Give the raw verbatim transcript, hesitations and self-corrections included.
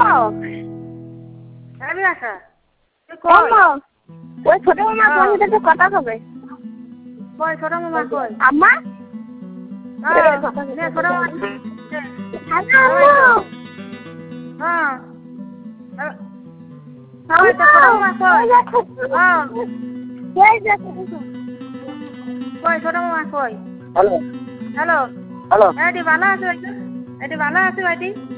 আমি আসা ওই ছোট মামা তোমার সাথে একটু কথা হবে। কই ছোট মামা কই? আম্মা হ্যাঁ নে ছোট মামা হ্যাঁ কই তো ছোট মামা কই? হ্যাঁ কই ছোট মামা কই? হ্যালো হ্যালো হ্যালো এটি ভালো আছে এটি ভালো আছে ভাইটি?